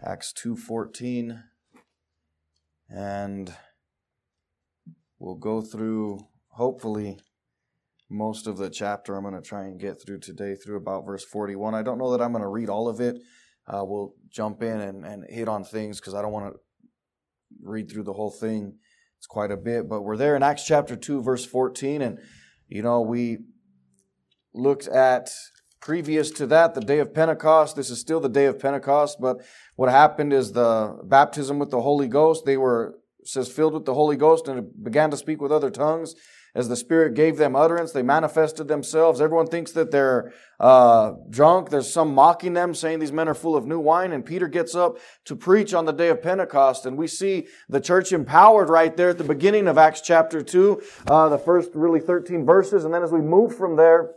Acts 2:14, and we'll go through, hopefully, most of the chapter. I'm going to try and get through today through about verse 41. I don't know that I'm going to read all of it. We'll jump in and hit on things because I don't want to read through the whole thing. It's quite a bit, but we're there in Acts chapter 2, verse 14, and we looked at previous to that, the day of Pentecost. This is still the day of Pentecost, but what happened is the baptism with the Holy Ghost. They were, it says, filled with the Holy Ghost and began to speak with other tongues. As the Spirit gave them utterance, they manifested themselves. Everyone thinks that they're drunk. There's some mocking them, saying these men are full of new wine. And Peter gets up to preach on the day of Pentecost. And we see the church empowered right there at the beginning of Acts chapter 2, the first really 13 verses. And then as we move from there,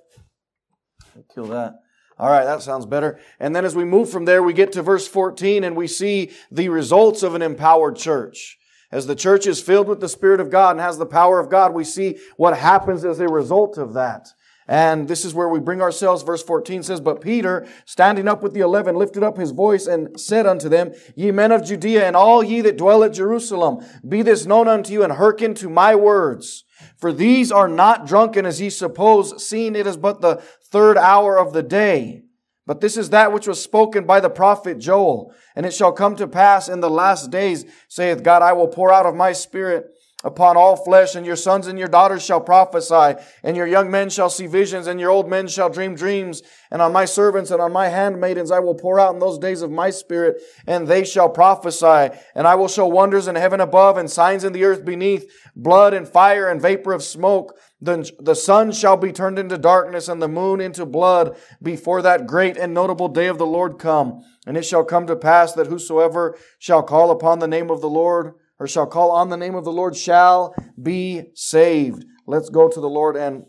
kill that. All right, that sounds better. And then as we move from there, we get to verse 14 and we see the results of an empowered church. As the church is filled with the Spirit of God and has the power of God, we see what happens as a result of that. And this is where we bring ourselves. Verse 14 says, "But Peter, standing up with the 11, lifted up his voice and said unto them, Ye men of Judea, and all ye that dwell at Jerusalem, be this known unto you, and hearken to my words. For these are not drunken as ye suppose, seeing it is but the third hour of the day. But this is that which was spoken by the prophet Joel. And it shall come to pass in the last days, saith God, I will pour out of my Spirit upon all flesh, and your sons and your daughters shall prophesy, and your young men shall see visions, and your old men shall dream dreams. And on my servants and on my handmaidens I will pour out in those days of my Spirit, and they shall prophesy. And I will show wonders in heaven above, and signs in the earth beneath, blood and fire and vapor of smoke. The sun shall be turned into darkness, and the moon into blood, before that great and notable day of the Lord come. And it shall come to pass that whosoever shall call upon the name of the Lord, or shall call on the name of the Lord, shall be saved." Let's go to the Lord and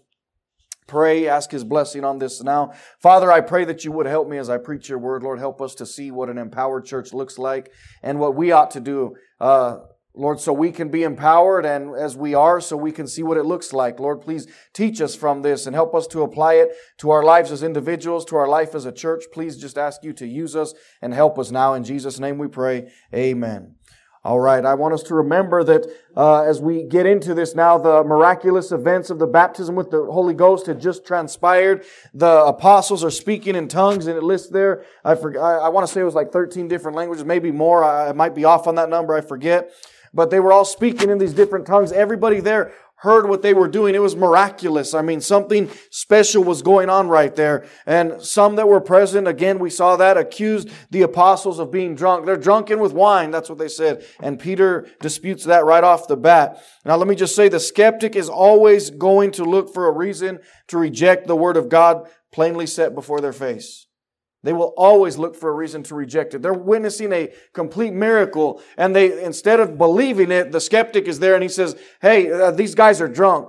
pray, ask His blessing on this now. Father, I pray that you would help me as I preach your word. Lord, help us to see what an empowered church looks like and what we ought to do, Lord, so we can be empowered, and as we are, so we can see what it looks like. Lord, please teach us from this and help us to apply it to our lives as individuals, to our life as a church. Please just ask you to use us and help us now. In Jesus' name we pray. Amen. All right, I want us to remember that as we get into this now, the miraculous events of the baptism with the Holy Ghost had just transpired. The apostles are speaking in tongues, and it lists there, I want to say it was like 13 different languages, maybe more. I might be off on that number, I forget. But they were all speaking in these different tongues. Everybody there heard what they were doing. It was miraculous. I mean, something special was going on right there. And some that were present, again, we saw that, accused the apostles of being drunk. They're drunken with wine. That's what they said. And Peter disputes that right off the bat. Now, let me just say, the skeptic is always going to look for a reason to reject the Word of God plainly set before their face. They will always look for a reason to reject it. They're witnessing a complete miracle, and they, instead of believing it, the skeptic is there and he says, hey, these guys are drunk.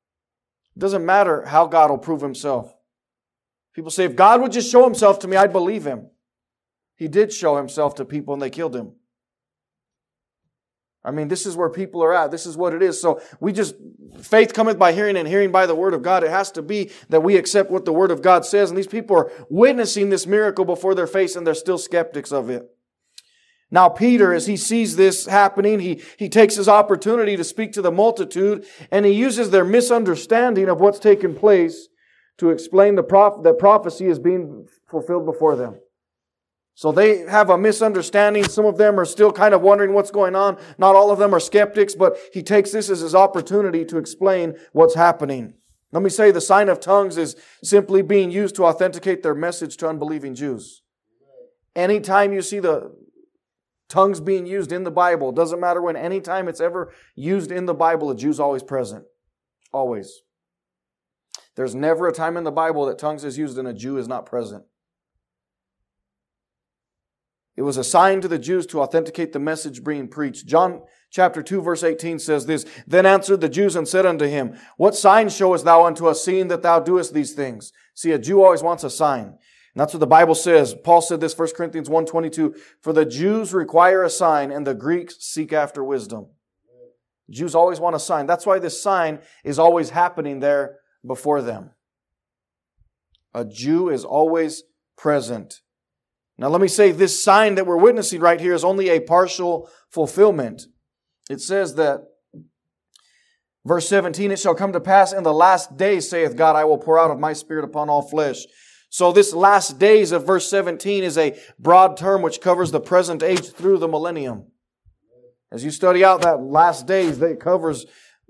It doesn't matter how God will prove Himself. People say, if God would just show Himself to me, I'd believe Him. He did show Himself to people and they killed Him. I mean, this is where people are at. This is what it is. So faith cometh by hearing, and hearing by the Word of God. It has to be that we accept what the Word of God says. And these people are witnessing this miracle before their face, and they're still skeptics of it. Now, Peter, as he sees this happening, he takes his opportunity to speak to the multitude, and he uses their misunderstanding of what's taken place to explain that prophecy is being fulfilled before them. So they have a misunderstanding. Some of them are still kind of wondering what's going on. Not all of them are skeptics, but he takes this as his opportunity to explain what's happening. Let me say, the sign of tongues is simply being used to authenticate their message to unbelieving Jews. Anytime you see the tongues being used in the Bible, doesn't matter when, anytime it's ever used in the Bible, a Jew's always present. Always. There's never a time in the Bible that tongues is used and a Jew is not present. It was a sign to the Jews to authenticate the message being preached. John chapter 2 verse 18 says this, "Then answered the Jews and said unto him, What sign showest thou unto us, seeing that thou doest these things?" See, a Jew always wants a sign. And that's what the Bible says. Paul said this, 1 Corinthians 1:22, "For the Jews require a sign, and the Greeks seek after wisdom." Jews always want a sign. That's why this sign is always happening there before them. A Jew is always present. Now let me say, this sign that we're witnessing right here is only a partial fulfillment. It says that, verse 17, it shall come to pass in the last days, saith God, I will pour out of my Spirit upon all flesh. So this last days of verse 17 is a broad term which covers the present age through the millennium. As you study out that last days, that covers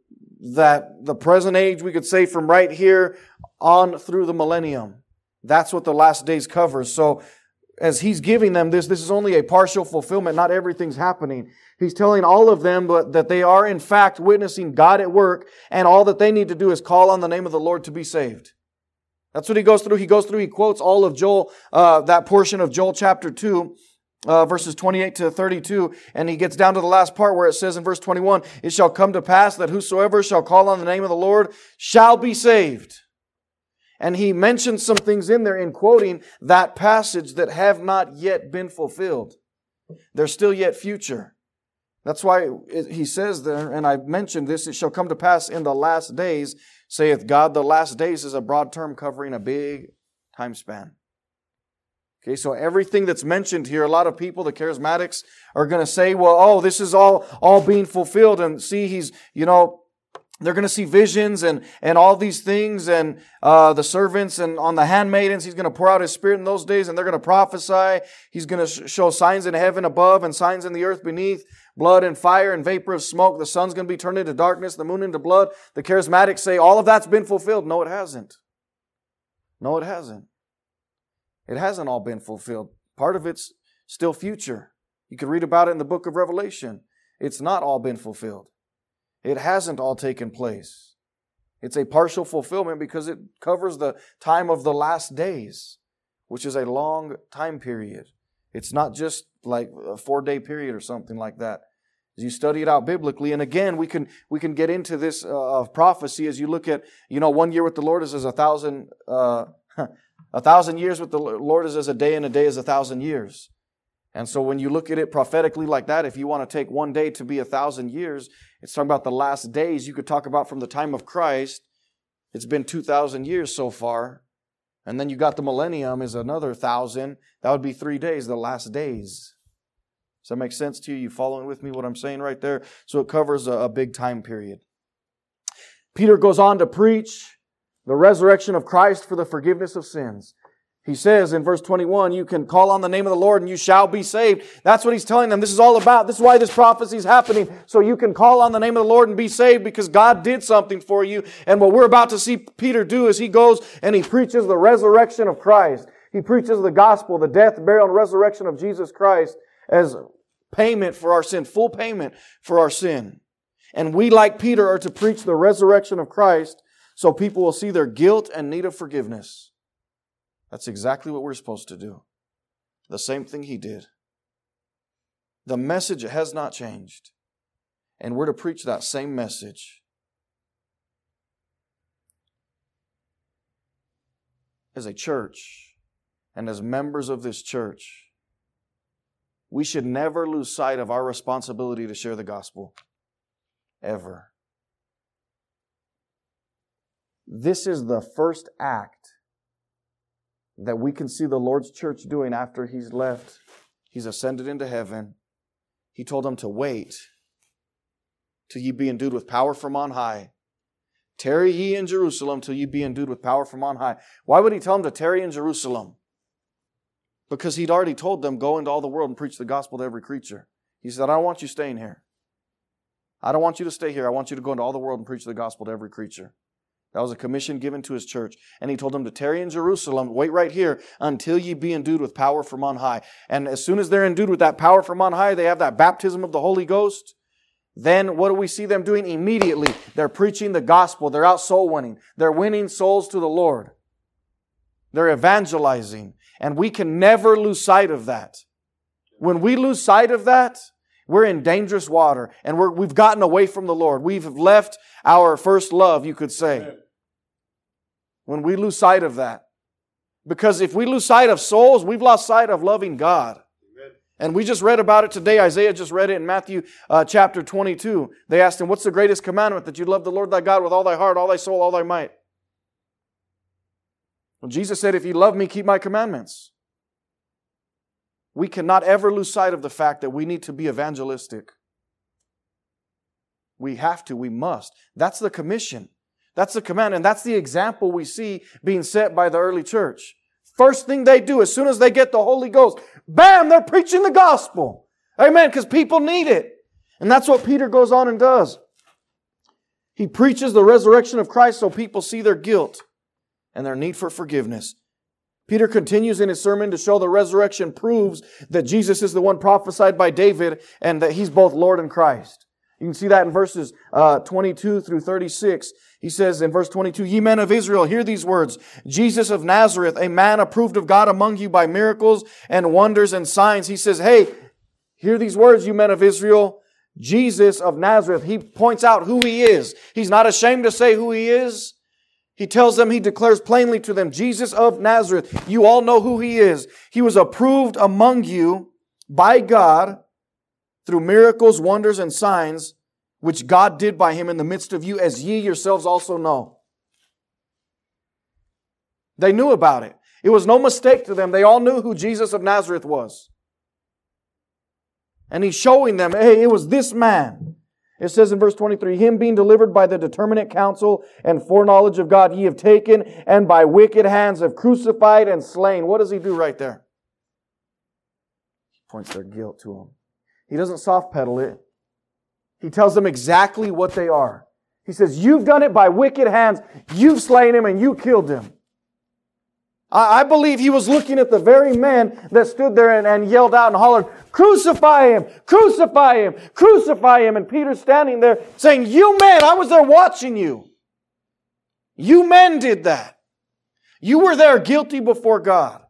that the present age, we could say from right here on through the millennium. That's what the last days covers. So as He's giving them this is only a partial fulfillment. Not everything's happening. He's telling all of them that they are in fact witnessing God at work, and all that they need to do is call on the name of the Lord to be saved. That's what he goes through. He quotes all of Joel, that portion of Joel chapter 2, verses 28 to 32, and he gets down to the last part where it says in verse 21, it shall come to pass that whosoever shall call on the name of the Lord shall be saved. And he mentions some things in there in quoting that passage that have not yet been fulfilled. They're still yet future. That's why he says there, and I've mentioned this, it shall come to pass in the last days, saith God. The last days is a broad term covering a big time span. Okay, so everything that's mentioned here, a lot of people, the charismatics, are going to say, well, this is all being fulfilled. And see, they're going to see visions and all these things, and the servants and on the handmaidens, He's going to pour out His Spirit in those days, and they're going to prophesy. He's going to show signs in heaven above and signs in the earth beneath, blood and fire and vapor of smoke. The sun's going to be turned into darkness, the moon into blood. The charismatics say all of that's been fulfilled. No, it hasn't. No, it hasn't. It hasn't all been fulfilled. Part of it's still future. You can read about it in the book of Revelation. It's not all been fulfilled. It hasn't all taken place. It's a partial fulfillment because it covers the time of the last days, which is a long time period. It's not just like a 4-day period or something like that. As you study it out biblically, and again, we can get into this of prophecy as you look at, 1 year with the Lord is as 1,000, 1,000 years with the Lord is as a day, and a day is 1,000 years. And so when you look at it prophetically like that, if you want to take one day to be 1,000 years, it's talking about the last days. You could talk about from the time of Christ, it's been 2,000 years so far. And then you got the millennium is another 1,000. That would be 3 days, the last days. Does that make sense to you? You following with me what I'm saying right there? So it covers a big time period. Peter goes on to preach the resurrection of Christ for the forgiveness of sins. He says in verse 21, you can call on the name of the Lord and you shall be saved. That's what he's telling them. This is all about. This is why this prophecy is happening. So you can call on the name of the Lord and be saved because God did something for you. And what we're about to see Peter do is he goes and he preaches the resurrection of Christ. He preaches the gospel, the death, burial, and resurrection of Jesus Christ as payment for our sin, full payment for our sin. And we, like Peter, are to preach the resurrection of Christ so people will see their guilt and need of forgiveness. That's exactly what we're supposed to do. The same thing he did. The message has not changed. And we're to preach that same message. As a church and as members of this church, we should never lose sight of our responsibility to share the gospel. Ever. This is the first act that we can see the Lord's church doing after He's left. He's ascended into heaven. He told them to wait till ye be endued with power from on high. Tarry ye in Jerusalem till ye be endued with power from on high. Why would He tell them to tarry in Jerusalem? Because He'd already told them, go into all the world and preach the gospel to every creature. He said, I don't want you staying here. I don't want you to stay here. I want you to go into all the world and preach the gospel to every creature. That was a commission given to His church. And He told them to tarry in Jerusalem, wait right here, until ye be endued with power from on high. And as soon as they're endued with that power from on high, they have that baptism of the Holy Ghost. Then what do we see them doing? Immediately, they're preaching the gospel. They're out soul winning. They're winning souls to the Lord. They're evangelizing. And we can never lose sight of that. When we lose sight of that, we're in dangerous water. And we've gotten away from the Lord. We've left our first love, you could say. Amen. When we lose sight of that. Because if we lose sight of souls, we've lost sight of loving God. Amen. And we just read about it today. Isaiah just read it in Matthew chapter 22. They asked him, what's the greatest commandment? That you love the Lord thy God with all thy heart, all thy soul, all thy might. Well, Jesus said, if you love me, keep my commandments. We cannot ever lose sight of the fact that we need to be evangelistic. We have to, we must. That's the commission. That's the command, and that's the example we see being set by the early church. First thing they do, as soon as they get the Holy Ghost, bam, they're preaching the gospel. Amen, because people need it. And that's what Peter goes on and does. He preaches the resurrection of Christ so people see their guilt and their need for forgiveness. Peter continues in his sermon to show the resurrection proves that Jesus is the one prophesied by David and that He's both Lord and Christ. You can see that in verses 22 through 36. He says in verse 22, "Ye men of Israel, hear these words. Jesus of Nazareth, a man approved of God among you by miracles and wonders and signs." He says, hey, hear these words, you men of Israel. Jesus of Nazareth. He points out who He is. He's not ashamed to say who He is. He tells them, He declares plainly to them, Jesus of Nazareth. You all know who He is. He was approved among you by God through miracles, wonders, and signs, which God did by Him in the midst of you, as ye yourselves also know. They knew about it. It was no mistake to them. They all knew who Jesus of Nazareth was. And He's showing them, hey, it was this man. It says in verse 23, "Him being delivered by the determinate counsel and foreknowledge of God, ye have taken, and by wicked hands have crucified and slain." What does He do right there? He points their guilt to them. He doesn't soft pedal it. He tells them exactly what they are. He says, you've done it by wicked hands. You've slain Him and you killed Him. I believe He was looking at the very man that stood there and yelled out and hollered, "Crucify Him! Crucify Him! Crucify Him!" And Peter's standing there saying, "You men, I was there watching you. You men did that. You were there guilty before God."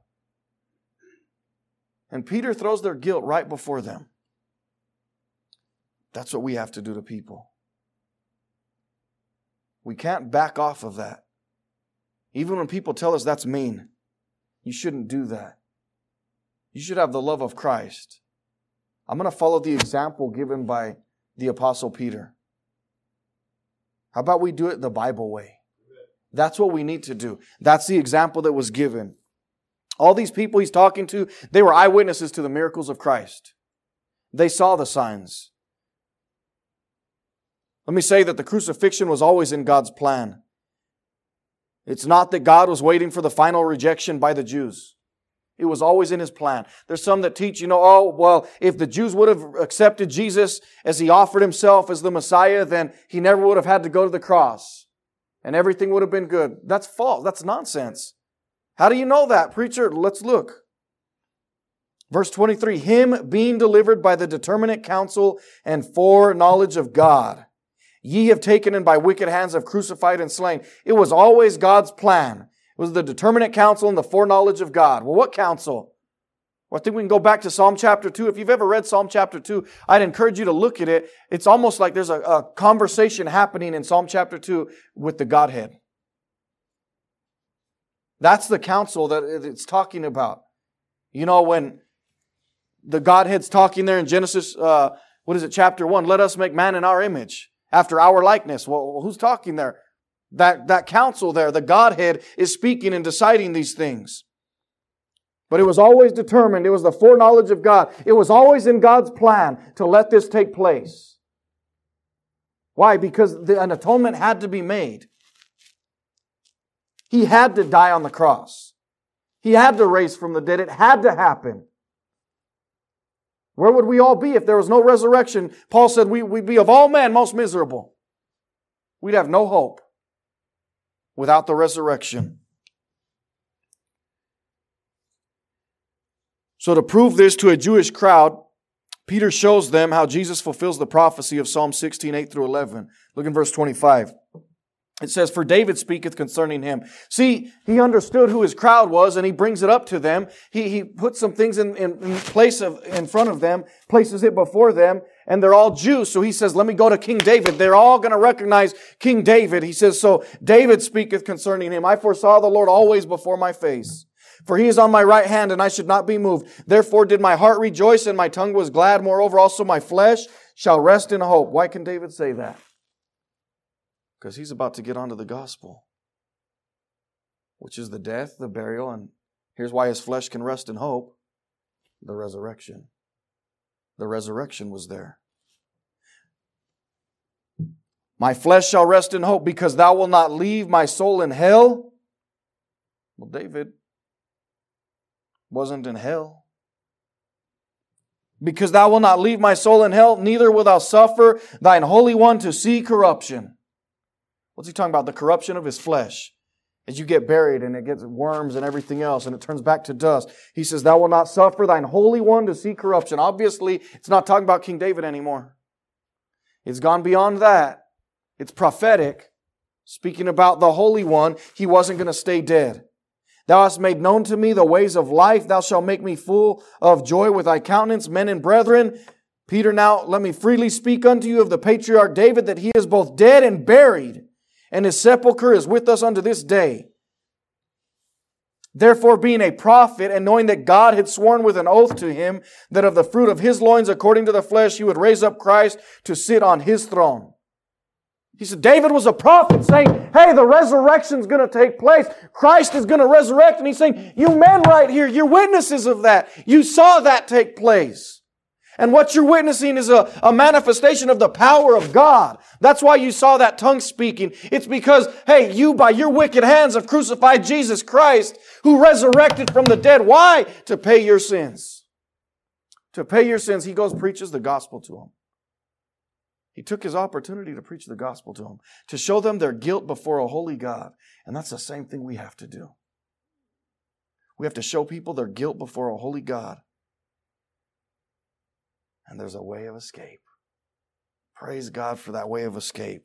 And Peter throws their guilt right before them. That's what we have to do to people. We can't back off of that. Even when people tell us that's mean, you shouldn't do that. You should have the love of Christ. I'm going to follow the example given by the Apostle Peter. How about we do it the Bible way? That's what we need to do. That's the example that was given. All these people he's talking to, they were eyewitnesses to the miracles of Christ. They saw the signs. Let me say that the crucifixion was always in God's plan. It's not that God was waiting for the final rejection by the Jews. It was always in His plan. There's some that teach, if the Jews would have accepted Jesus as He offered Himself as the Messiah, then He never would have had to go to the cross. And everything would have been good. That's false. That's nonsense. How do you know that, preacher? Let's look. Verse 23, "Him being delivered by the determinate counsel and foreknowledge of God, ye have taken and by wicked hands have crucified and slain." It was always God's plan. It was the determinate counsel and the foreknowledge of God. Well, what counsel? Well, I think we can go back to Psalm chapter 2. If you've ever read Psalm chapter 2, I'd encourage you to look at it. It's almost like there's a conversation happening in Psalm chapter 2 with the Godhead. That's the counsel that it's talking about. When the Godhead's talking there in Genesis, chapter 1, "Let us make man in our image, after our likeness." Well, who's talking there? That counsel there, the Godhead is speaking and deciding these things. But it was always determined. It was the foreknowledge of God. It was always in God's plan to let this take place. Why? Because an atonement had to be made. He had to die on the cross. He had to raise from the dead. It had to happen. Where would we all be if there was no resurrection? Paul said we'd be of all men most miserable. We'd have no hope without the resurrection. So to prove this to a Jewish crowd, Peter shows them how Jesus fulfills the prophecy of Psalm 16, 8 through 11. Look in verse 25. It says, "For David speaketh concerning Him." See, he understood who his crowd was and he brings it up to them. He puts some things in front of them, places it before them, and they're all Jews. So he says, let me go to King David. They're all going to recognize King David. He says, "So David speaketh concerning Him. I foresaw the Lord always before my face. For He is on my right hand, and I should not be moved. Therefore did my heart rejoice, and my tongue was glad. Moreover, also my flesh shall rest in hope." Why can David say that? Because he's about to get onto the gospel, which is the death, the burial, and here's why his flesh can rest in hope. The resurrection. The resurrection was there. My flesh shall rest in hope, because thou wilt not leave my soul in hell. Well, David wasn't in hell. Because thou wilt not leave my soul in hell, neither wilt thou suffer thine Holy One to see corruption. What's he talking about? The corruption of his flesh. As you get buried and it gets worms and everything else and it turns back to dust. He says, thou wilt not suffer thine Holy One to see corruption. Obviously, it's not talking about King David anymore. It's gone beyond that. It's prophetic. Speaking about the Holy One, He wasn't going to stay dead. Thou hast made known to me the ways of life. Thou shalt make me full of joy with thy countenance, men and brethren. Peter, now let me freely speak unto you of the patriarch David, that he is both dead and buried, and his sepulchre is with us unto this day. Therefore, being a prophet, and knowing that God had sworn with an oath to him, that of the fruit of his loins, according to the flesh, He would raise up Christ to sit on His throne. He said, David was a prophet saying, hey, the resurrection's going to take place. Christ is going to resurrect. And he's saying, you men right here, you're witnesses of that. You saw that take place. And what you're witnessing is a manifestation of the power of God. That's why you saw that tongue speaking. It's because, hey, you by your wicked hands have crucified Jesus Christ, who resurrected from the dead. Why? To pay your sins. To pay your sins. He goes, preaches the gospel to them. He took His opportunity to preach the gospel to them, to show them their guilt before a holy God. And that's the same thing we have to do. We have to show people their guilt before a holy God. And there's a way of escape. Praise God for that way of escape.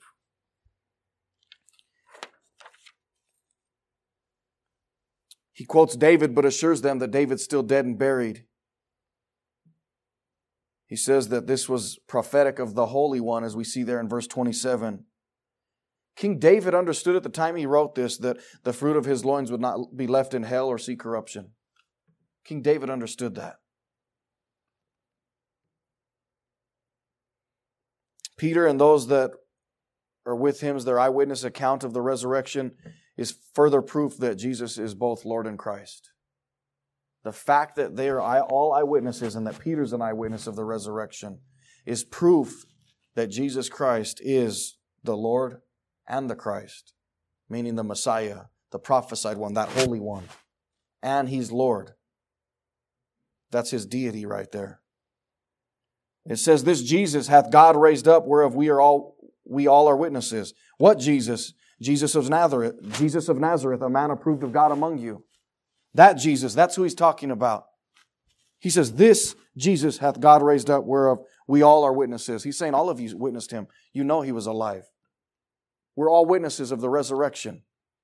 He quotes David, but assures them that David's still dead and buried. He says that this was prophetic of the Holy One, as we see there in verse 27. King David understood at the time he wrote this that the fruit of his loins would not be left in hell or see corruption. King David understood that. Peter and those that are with him as their eyewitness account of the resurrection is further proof that Jesus is both Lord and Christ. The fact that they are all eyewitnesses and that Peter's an eyewitness of the resurrection is proof that Jesus Christ is the Lord and the Christ, meaning the Messiah, the prophesied one, that Holy One. And He's Lord. That's His deity right there. It says, this Jesus hath God raised up, whereof we all are witnesses. What Jesus? Jesus of Nazareth. Jesus of Nazareth, a man approved of God among you. That Jesus, that's who He's talking about. He says, this Jesus hath God raised up, whereof we all are witnesses. He's saying all of you witnessed Him. You know He was alive. We're all witnesses of the resurrection.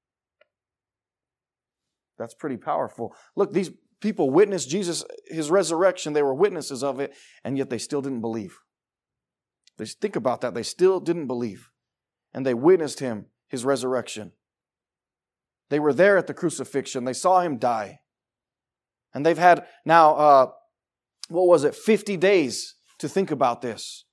That's pretty powerful. Look, these people witnessed Jesus, His resurrection. They were witnesses of it, and yet they still didn't believe. Think about that. They still didn't believe. And they witnessed Him, His resurrection. They were there at the crucifixion. They saw Him die. And they've had now, 50 days to think about this.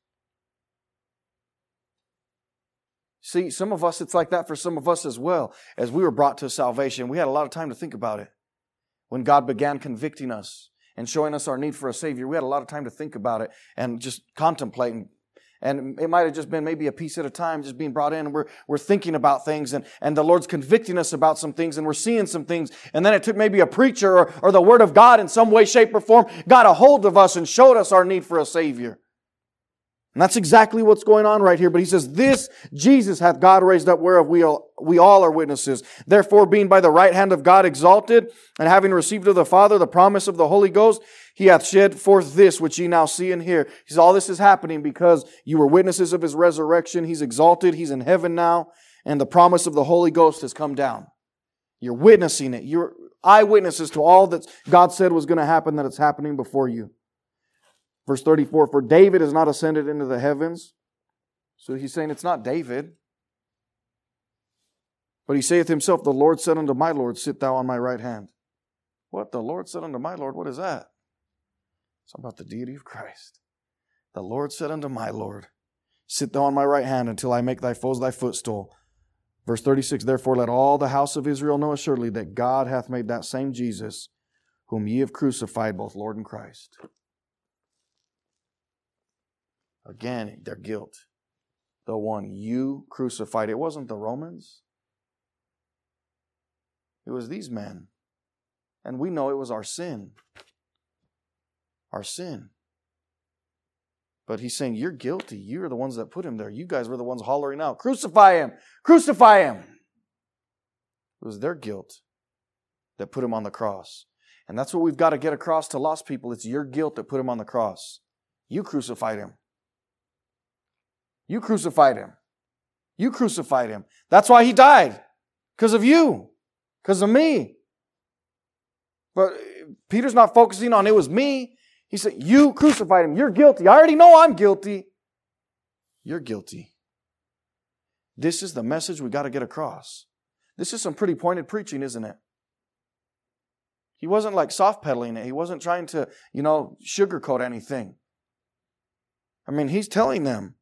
See, some of us, it's like that for some of us as well. As we were brought to salvation, we had a lot of time to think about it. When God began convicting us and showing us our need for a Savior, we had a lot of time to think about it and just contemplate. And it might have just been maybe a piece at a time just being brought in. And we're thinking about things and the Lord's convicting us about some things and we're seeing some things. And then it took maybe a preacher or the Word of God in some way, shape, or form got a hold of us and showed us our need for a Savior. And that's exactly what's going on right here. But he says, this Jesus hath God raised up, whereof we all are witnesses. Therefore, being by the right hand of God exalted, and having received of the Father the promise of the Holy Ghost, He hath shed forth this which ye now see and hear. He says, all this is happening because you were witnesses of His resurrection. He's exalted. He's in heaven now. And the promise of the Holy Ghost has come down. You're witnessing it. You're eyewitnesses to all that God said was going to happen, that it's happening before you. Verse 34, for David is not ascended into the heavens. So he's saying it's not David. But he saith himself, the Lord said unto my Lord, sit thou on my right hand. What? The Lord said unto my Lord? What is that? It's about the deity of Christ. The Lord said unto my Lord, sit thou on my right hand until I make thy foes thy footstool. Verse 36, therefore let all the house of Israel know assuredly that God hath made that same Jesus, whom ye have crucified, both Lord and Christ. Again, their guilt. The one you crucified. It wasn't the Romans. It was these men. And we know it was our sin. Our sin. But he's saying, you're guilty. You're the ones that put him there. You guys were the ones hollering out, crucify him! Crucify him! It was their guilt that put him on the cross. And that's what we've got to get across to lost people. It's your guilt that put him on the cross. You crucified him. You crucified him. You crucified him. That's why he died. Because of you. Because of me. But Peter's not focusing on it was me. He said, you crucified him. You're guilty. I already know I'm guilty. You're guilty. This is the message we got to get across. This is some pretty pointed preaching, isn't it? He wasn't like soft pedaling it. He wasn't trying to, sugarcoat anything. I mean, he's telling them,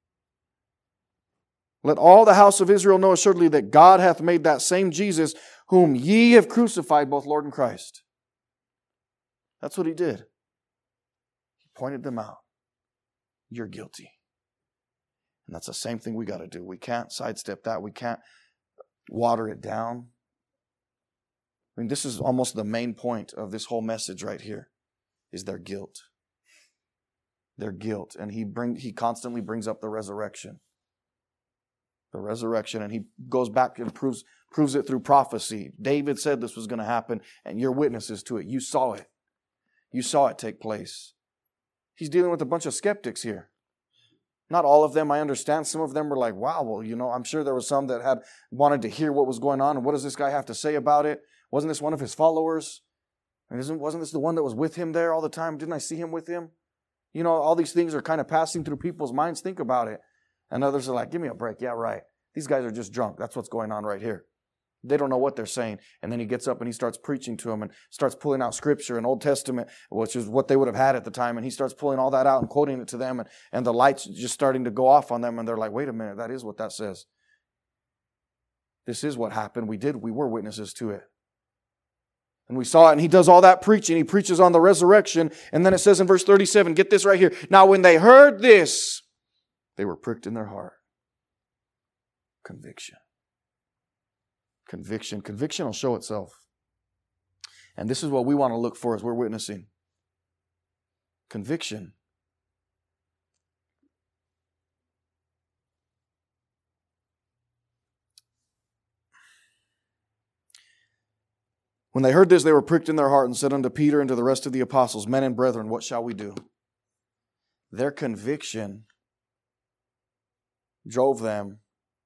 let all the house of Israel know assuredly that God hath made that same Jesus whom ye have crucified, both Lord and Christ. That's what he did. He pointed them out. You're guilty. And that's the same thing we got to do. We can't sidestep that. We can't water it down. I mean, this is almost the main point of this whole message right here, is their guilt. Their guilt. And he constantly brings up the resurrection. The resurrection, and he goes back and proves it through prophecy. David said this was going to happen, and you're witnesses to it. You saw it. You saw it take place. He's dealing with a bunch of skeptics here. Not all of them, I understand. Some of them were like, wow, well, I'm sure there was some that had wanted to hear what was going on, and what does this guy have to say about it? Wasn't this one of his followers? And wasn't this the one that was with him there all the time? Didn't I see him with him? All these things are kind of passing through people's minds. Think about it. And others are like, give me a break. Yeah, right. These guys are just drunk. That's what's going on right here. They don't know what they're saying. And then he gets up and he starts preaching to them and starts pulling out Scripture and Old Testament, which is what they would have had at the time. And he starts pulling all that out and quoting it to them. And the lights just starting to go off on them. And they're like, wait a minute, that is what that says. This is what happened. We were witnesses to it. And we saw it, and he does all that preaching. He preaches on the resurrection. And then it says in verse 37, get this right here. Now when they heard this, they were pricked in their heart. Conviction. Conviction. Conviction will show itself. And this is what we want to look for as we're witnessing. Conviction. When they heard this, they were pricked in their heart and said unto Peter and to the rest of the apostles, men and brethren, what shall we do? Their conviction drove them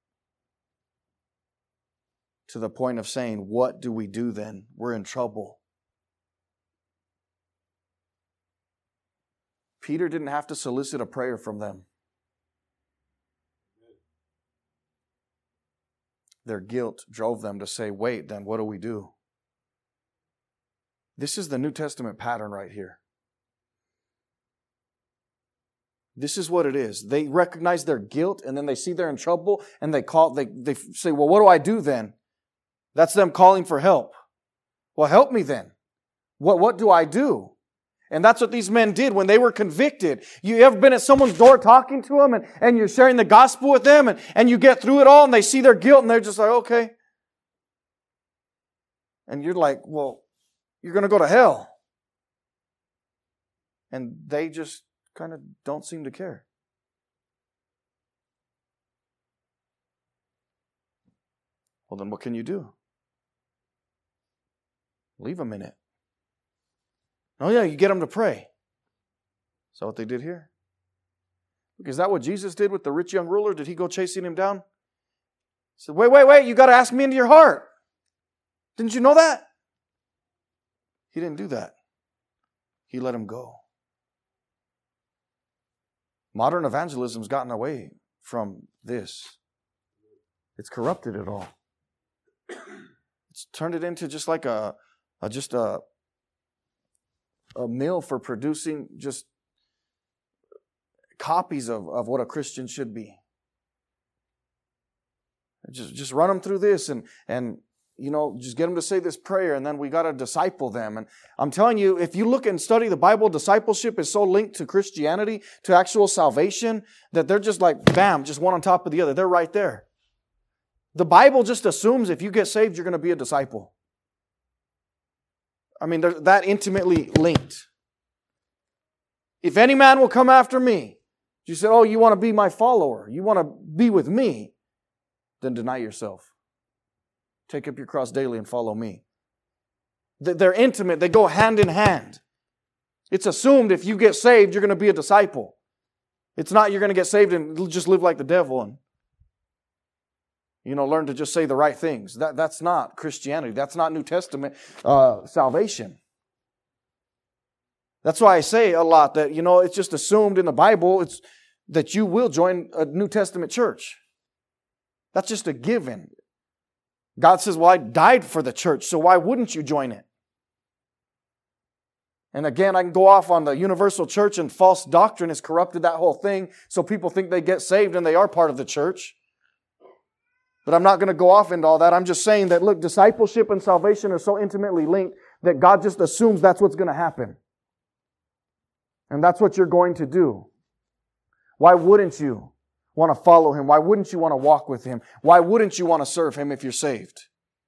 to the point of saying, what do we do then? We're in trouble. Peter didn't have to solicit a prayer from them. Their guilt drove them to say, wait, then what do we do? This is the New Testament pattern right here. This is what it is. They recognize their guilt, and then they see they're in trouble, and they say, well, what do I do then? That's them calling for help. Well, help me then. What do I do? And that's what these men did when they were convicted. You ever been at someone's door talking to them, and you're sharing the gospel with them, and you get through it all, and they see their guilt, and they're just like, okay. And you're like, well, you're going to go to hell. And they just kind of don't seem to care. Well, then what can you do? Leave them in it. Oh yeah, you get them to pray. Is that what they did here? Is that what Jesus did with the rich young ruler? Did he go chasing him down? He said, wait, you got to ask me into your heart. Didn't you know that? He didn't do that. He let him go. Modern evangelism's gotten away from this. It's corrupted it all. It's turned it into just like a mill for producing just copies of what a Christian should be. Just run them through this and just get them to say this prayer, and then we got to disciple them. And I'm telling you, if you look and study the Bible, discipleship is so linked to Christianity, to actual salvation, that they're just like, bam, just one on top of the other. They're right there. The Bible just assumes if you get saved, you're going to be a disciple. I mean, they're that intimately linked. If any man will come after me, you said, oh, you want to be my follower, you want to be with me, then deny yourself. Take up your cross daily and follow me. They're intimate. They go hand in hand. It's assumed if you get saved, you're going to be a disciple. It's not you're going to get saved and just live like the devil and learn to just say the right things. That's not Christianity. That's not New Testament salvation. That's why I say a lot that, it's just assumed in the Bible that you will join a New Testament church. That's just a given. God says, well, I died for the church, so why wouldn't you join it? And again, I can go off on the universal church, and false doctrine has corrupted that whole thing, so people think they get saved and they are part of the church. But I'm not going to go off into all that. I'm just saying that, look, discipleship and salvation are so intimately linked that God just assumes that's what's going to happen. And that's what you're going to do. Why wouldn't you want to follow Him? Why wouldn't you want to walk with Him? Why wouldn't you want to serve Him if you're saved?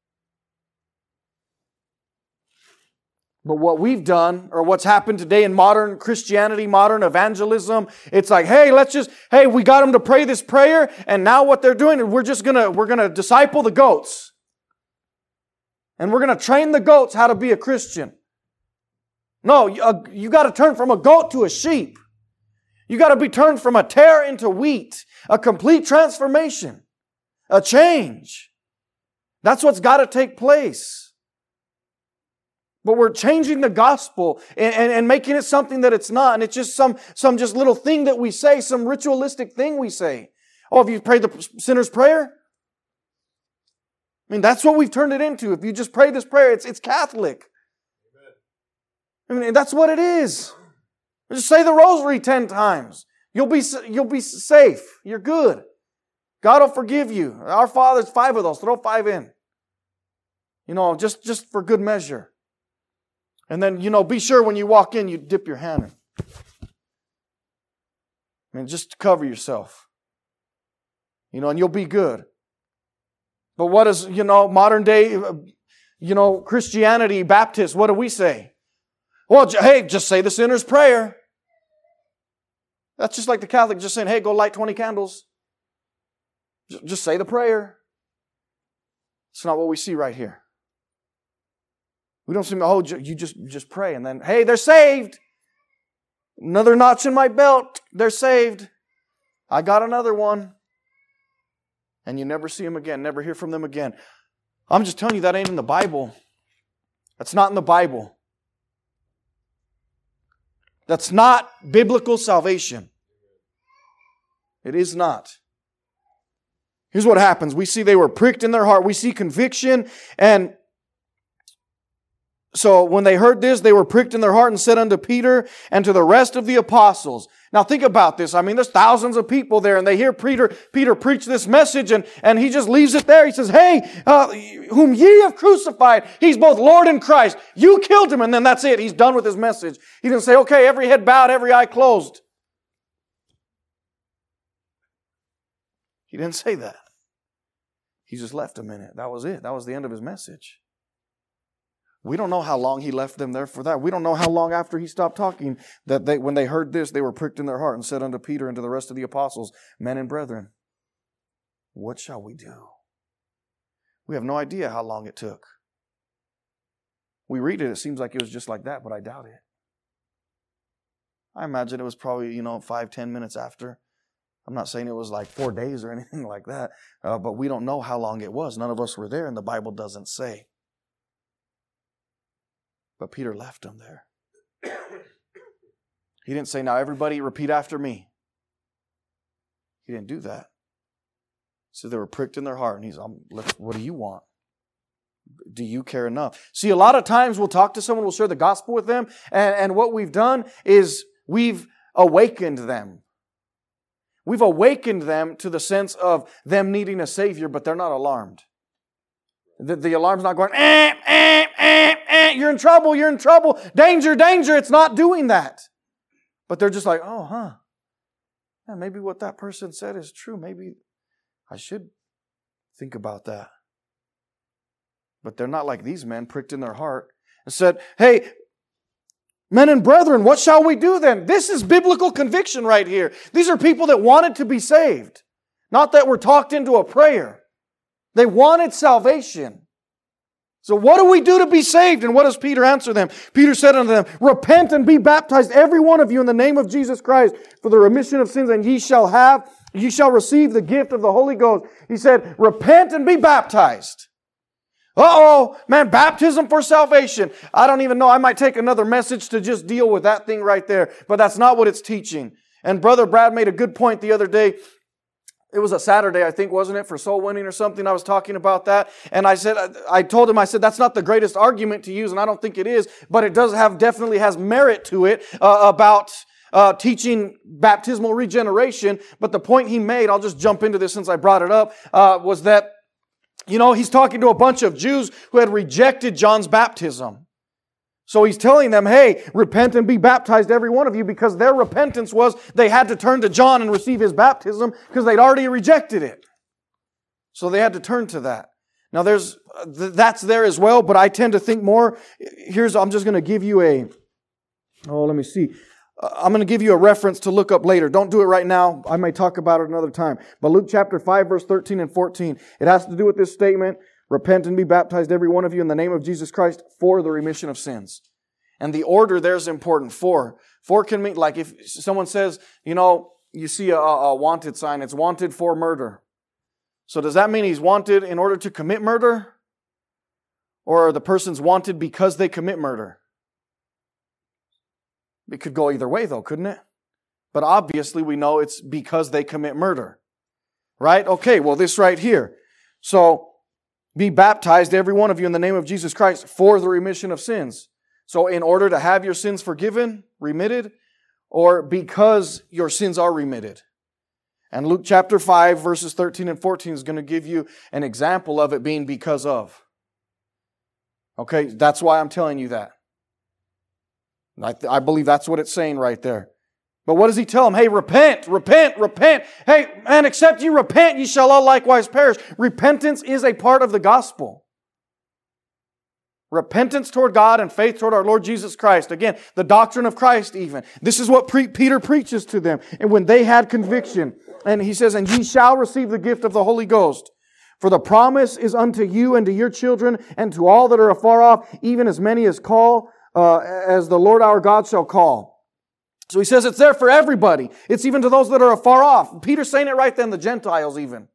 But what we've done, or what's happened today in modern Christianity, modern evangelism, it's like, hey, we got them to pray this prayer, and now what they're doing is we're going to disciple the goats. And we're going to train the goats how to be a Christian. No, you got to turn from a goat to a sheep. You got to be turned from a tare into wheat. A complete transformation. A change. That's what's got to take place. But we're changing the gospel and making it something that it's not. And it's just some just little thing that we say, some ritualistic thing we say. Oh, have you prayed the sinner's prayer? I mean, that's what we've turned it into. If you just pray this prayer, it's Catholic. I mean, that's what it is. Just say the rosary 10 times. You'll be safe. You're good. God will forgive you. Our Father's 5 of those. Throw 5 in. Just for good measure. And then, be sure when you walk in, you dip your hand in. Just to cover yourself. And you'll be good. But what is, modern day, Christianity, Baptists, what do we say? Well, hey, just say the sinner's prayer. That's just like the Catholic just saying, hey, go light 20 candles. Just say the prayer. It's not what we see right here. We don't see, you just pray and then, hey, they're saved. Another notch in my belt. They're saved. I got another one. And you never see them again, never hear from them again. I'm just telling you that ain't in the Bible. That's not in the Bible. That's not biblical salvation. It is not. Here's what happens. We see they were pricked in their heart. We see conviction. And so when they heard this, they were pricked in their heart and said unto Peter and to the rest of the apostles. Now think about this. I mean, there's thousands of people there and they hear Peter preach this message and he just leaves it there. He says, hey, whom ye have crucified, He's both Lord and Christ. You killed Him, and then that's it. He's done with His message. He didn't say, okay, every head bowed, every eye closed. He didn't say that. He just left a minute. That was it. That was the end of His message. We don't know how long He left them there for that. We don't know how long after He stopped talking that when they heard this, they were pricked in their heart and said unto Peter and to the rest of the apostles, men and brethren, what shall we do? We have no idea how long it took. We read it seems like it was just like that, but I doubt it. I imagine it was probably, 5-10 minutes after. I'm not saying it was like 4 days or anything like that, but we don't know how long it was. None of us were there, and the Bible doesn't say. But Peter left them there. He didn't say, now everybody repeat after me. He didn't do that. So they were pricked in their heart. And he's, what do you want? Do you care enough? See, a lot of times we'll talk to someone, we'll share the gospel with them. And what we've done is we've awakened them. We've awakened them to the sense of them needing a Savior, but they're not alarmed. The alarm's not going, you're in trouble, you're in trouble, danger, danger. It's not doing that. But they're just like, oh, huh. Yeah, maybe what that person said is true. Maybe I should think about that. But they're not like these men, pricked in their heart and said, hey, men and brethren, what shall we do then? This is biblical conviction right here. These are people that wanted to be saved. Not that we're talked into a prayer. They wanted salvation. So what do we do to be saved? And what does Peter answer them? Peter said unto them, repent and be baptized, every one of you, in the name of Jesus Christ, for the remission of sins, and ye shall receive the gift of the Holy Ghost. He said, repent and be baptized. Uh-oh, man, baptism for salvation. I don't even know. I might take another message to just deal with that thing right there. But that's not what it's teaching. And Brother Brad made a good point the other day. It was a Saturday, I think, wasn't it, for soul winning or something? I was talking about that. And I told him, that's not the greatest argument to use, and I don't think it is, but it definitely has merit to it about teaching baptismal regeneration. But the point he made, I'll just jump into this since I brought it up, was that, he's talking to a bunch of Jews who had rejected John's baptism. So he's telling them, hey, repent and be baptized, every one of you, because their repentance was they had to turn to John and receive his baptism because they'd already rejected it. So they had to turn to that. Now that's there as well, but I tend to think more. I'm just going to give you let me see. I'm going to give you a reference to look up later. Don't do it right now. I may talk about it another time. But Luke chapter 5, verse 13 and 14, it has to do with this statement. Repent and be baptized, every one of you, in the name of Jesus Christ for the remission of sins. And the order there is important. For can mean, like if someone says, you see a wanted sign, it's wanted for murder. So does that mean he's wanted in order to commit murder? Or the person's wanted because they commit murder? It could go either way though, couldn't it? But obviously we know it's because they commit murder. Right? Okay, well this right here. So, be baptized, every one of you, in the name of Jesus Christ for the remission of sins. So in order to have your sins forgiven, remitted, or because your sins are remitted. And Luke chapter 5, verses 13 and 14 is going to give you an example of it being because of. Okay, that's why I'm telling you that. I believe that's what it's saying right there. But what does he tell them? Hey, repent, repent, repent. Hey, man, except you repent, ye shall all likewise perish. Repentance is a part of the gospel. Repentance toward God and faith toward our Lord Jesus Christ. Again, the doctrine of Christ even. This is what Peter preaches to them. And when they had conviction, and he says, and ye shall receive the gift of the Holy Ghost. For the promise is unto you and to your children and to all that are afar off, even as many as call, as the Lord our God shall call. So he says it's there for everybody. It's even to those that are afar off. Peter's saying it right then, the Gentiles even.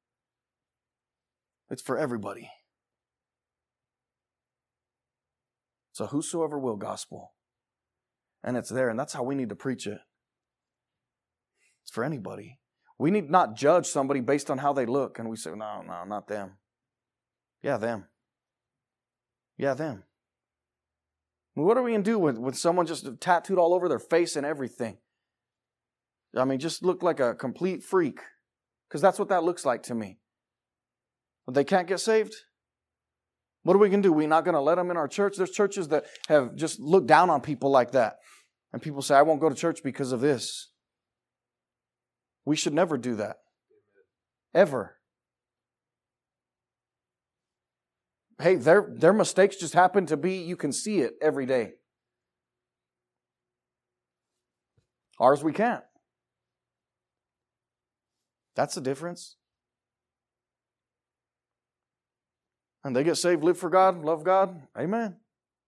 It's for everybody. It's a whosoever will gospel. And it's there, and that's how we need to preach it. It's for anybody. We need not judge somebody based on how they look, and we say, no, not them. Yeah, them. Yeah, them. What are we going to do with someone just tattooed all over their face and everything? I mean, just look like a complete freak. Because that's what that looks like to me. But they can't get saved? What are we going to do? We're not going to let them in our church? There's churches that have just looked down on people like that. And people say, I won't go to church because of this. We should never do that. Ever. Hey, their mistakes just happen to be, you can see it every day. Ours we can't. That's the difference. And they get saved, live for God, love God. Amen.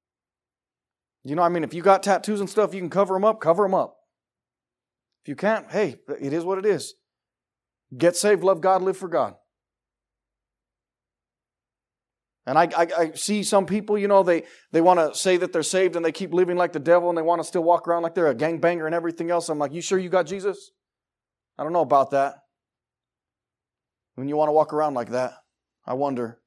If you got tattoos and stuff, you can cover them up, cover them up. If you can't, hey, it is what it is. Get saved, love God, live for God. And I see some people, they want to say that they're saved and they keep living like the devil and they want to still walk around like they're a gangbanger and everything else. I'm like, you sure you got Jesus? I don't know about that. When you want to walk around like that, I wonder.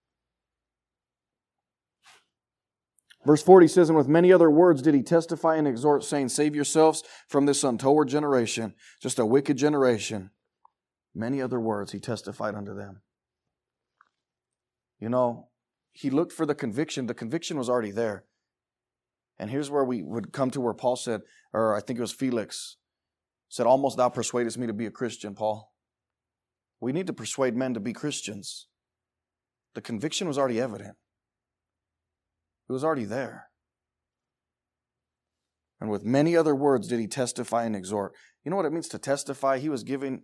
Verse 40 says, and with many other words did he testify and exhort, saying, save yourselves from this untoward generation, just a wicked generation. Many other words he testified unto them. he looked for the conviction. The conviction was already there. And here's where we would come to where Paul said, or I think it was Felix, said, almost thou persuadest me to be a Christian, Paul. We need to persuade men to be Christians. The conviction was already evident. It was already there. And with many other words did he testify and exhort. You know what it means to testify? He was giving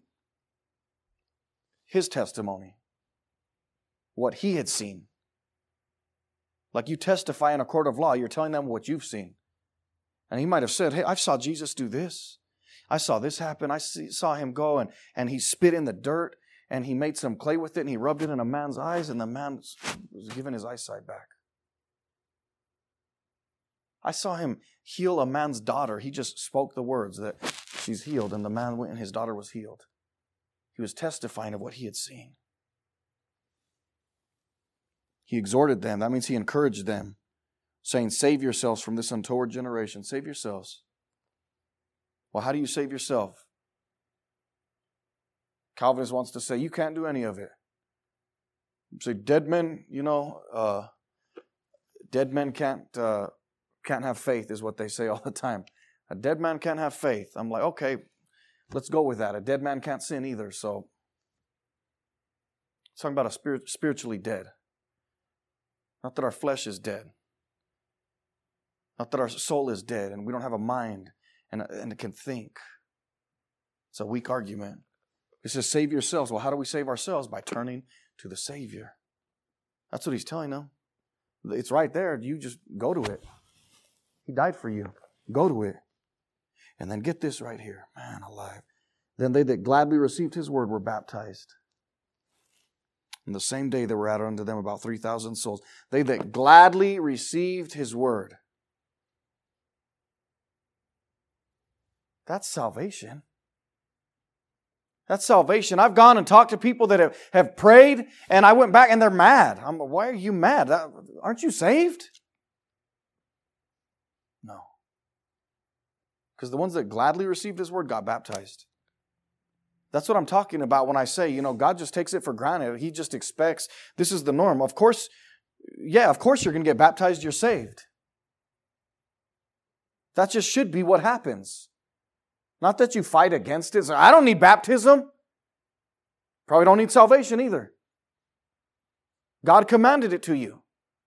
his testimony, what he had seen. Like you testify in a court of law, you're telling them what you've seen. And he might have said, hey, I saw Jesus do this. I saw this happen. Saw him go and he spit in the dirt and he made some clay with it and he rubbed it in a man's eyes and the man was given his eyesight back. I saw him heal a man's daughter. He just spoke the words that she's healed and the man went and his daughter was healed. He was testifying of what he had seen. He exhorted them. That means he encouraged them, saying, save yourselves from this untoward generation. Save yourselves. Well, how do you save yourself? Calvinist wants to say, you can't do any of it. Say, dead men, dead men can't have faith is what they say all the time. A dead man can't have faith. I'm like, okay, let's go with that. A dead man can't sin either. So, it's talking about a spiritually dead. Not that our flesh is dead. Not that our soul is dead and we don't have a mind and it can think. It's a weak argument. It says, save yourselves. Well, how do we save ourselves? By turning to the Savior. That's what he's telling them. It's right there. You just go to it. He died for you. Go to it. And then get this right here. Man alive. Then they that gladly received his word were baptized. And the same day there were added unto them about 3,000 souls. They that gladly received his word. That's salvation. That's salvation. I've gone and talked to people that have prayed, and I went back and they're mad. Why are you mad? Aren't you saved? No. Because the ones that gladly received his word got baptized. That's what I'm talking about when I say, God just takes it for granted. He just expects this is the norm. Of course you're going to get baptized, you're saved. That just should be what happens. Not that you fight against it. So, I don't need baptism. Probably don't need salvation either. God commanded it to you.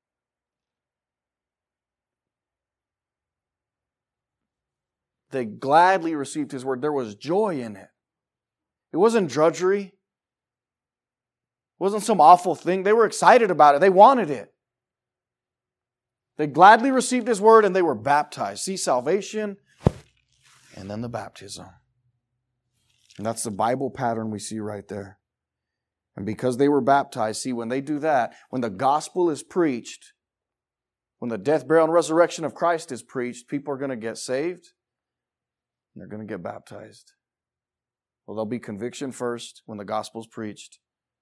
They gladly received his word. There was joy in it. It wasn't drudgery. It wasn't some awful thing. They were excited about it. They wanted it. They gladly received his word and they were baptized. See, salvation and then the baptism. And that's the Bible pattern we see right there. And because they were baptized, see, when they do that, when the gospel is preached, when the death, burial, and resurrection of Christ is preached, people are going to get saved and they're going to get baptized. Well, there'll be conviction first when the gospel's preached.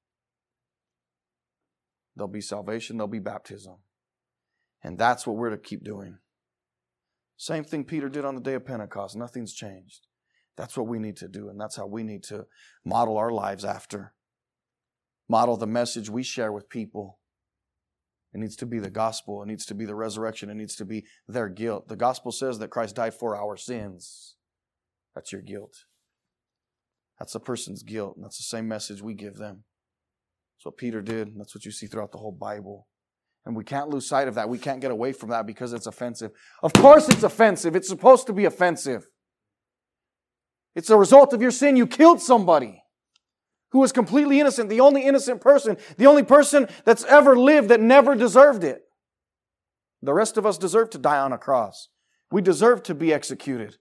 There'll be salvation, there'll be baptism. And that's what we're to keep doing. Same thing Peter did on the day of Pentecost. Nothing's changed. That's what we need to do, and that's how we need to model our lives after. Model the message we share with people. It needs to be the gospel. It needs to be the resurrection. It needs to be their guilt. The gospel says that Christ died for our sins. That's your guilt. That's a person's guilt, and that's the same message we give them. That's what Peter did, and that's what you see throughout the whole Bible. And we can't lose sight of that. We can't get away from that because it's offensive. Of course it's offensive. It's supposed to be offensive. It's a result of your sin. You killed somebody who was completely innocent, the only innocent person, the only person that's ever lived that never deserved it. The rest of us deserve to die on a cross. We deserve to be executed.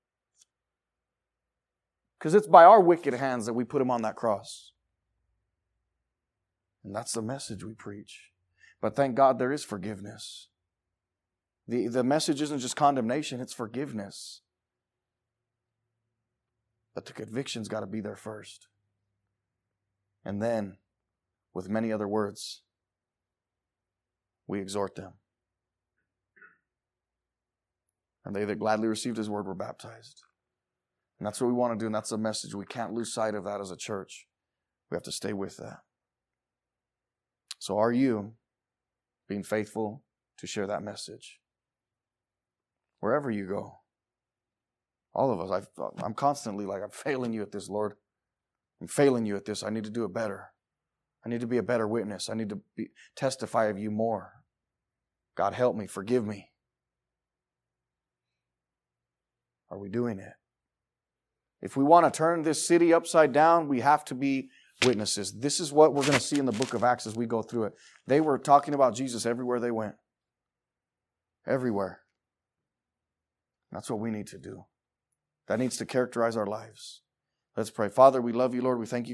Because it's by our wicked hands that we put him on that cross. And that's the message we preach. But thank God there is forgiveness. The message isn't just condemnation, it's forgiveness. But the conviction's got to be there first. And then, with many other words, we exhort them. And they that gladly received his word were baptized. And that's what we want to do, and that's the message. We can't lose sight of that as a church. We have to stay with that. So are you being faithful to share that message. Wherever you go. All of us, I'm constantly like, I'm failing you at this, Lord. I'm failing you at this. I need to do it better. I need to be a better witness. I need to testify of you more. God, help me. Forgive me. Are we doing it? If we want to turn this city upside down, we have to be witnesses. This is what we're going to see in the book of Acts as we go through it. They were talking about Jesus everywhere they went. Everywhere. That's what we need to do. That needs to characterize our lives. Let's pray. Father, we love you, Lord. We thank you